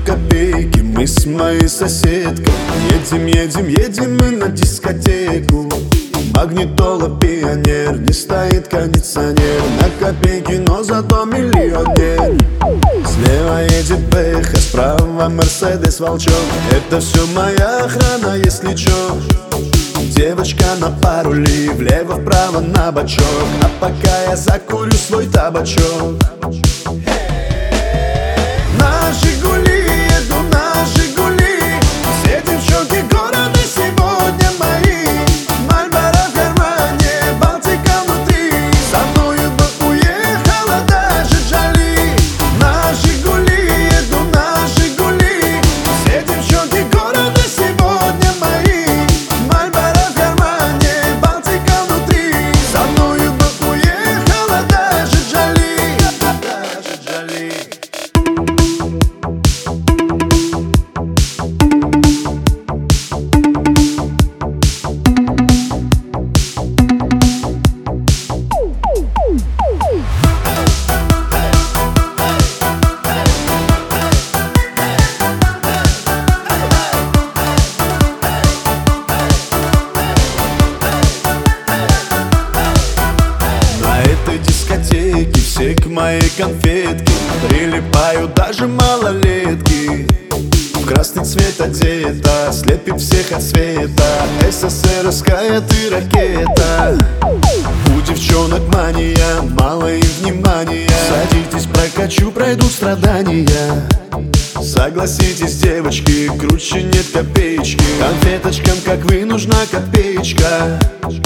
копейки, мы с моей соседкой едем мы на дискотеку. Магнитола, пионер, не стоит кондиционер. На копейки, но зато миллионер. Слева едет БХ, справа Мерседес Волчок. Это все моя охрана, если чё. Девочка на парули, влево-вправо на бочок. А пока я закурю свой табачок. На Жигули еду, на Жигули. Все девчонки города сегодня мои. Мальборо в кармане, Балтика внутри. Со мною бы уехала даже Джоли. На Жигули еду, на Жигули. Все девчонки города сегодня мои. Мальборо в кармане, Балтика внутри. Со мною бы уехала даже Джоли. Даже Джоли. На этой дискотеке все к моей конфетке прилипают даже малолетки. В красный цвет одета, слепит всех от света. СССРская ты ракета. У девчонок мания, мало им внимания. Садитесь, прокачу, пройдут страдания. Согласитесь, девочки, круче нет копеечки. Конфеточкам, как вы, нужна копеечка.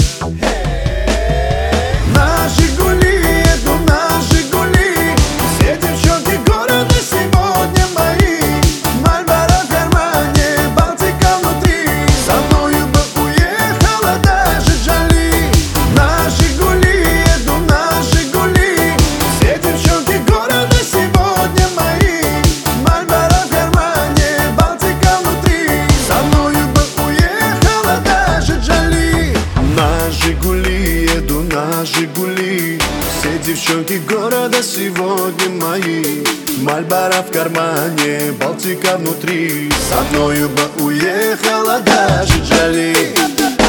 На Жигули еду, на Жигули. Все девчонки города сегодня мои. Мальборо в кармане, Балтика внутри. Со мною бы уехала даже Джоли. На Жигули еду, на Жигули. Все девчонки города сегодня мои. Мальборо в кармане, Балтика внутри. Со мною бы уехала даже Джоли. На Жигули еду, на Жигули. Все девчонки города сегодня мои. Мальборо в кармане, Балтика внутри. Со мною бы уехала даже Джоли.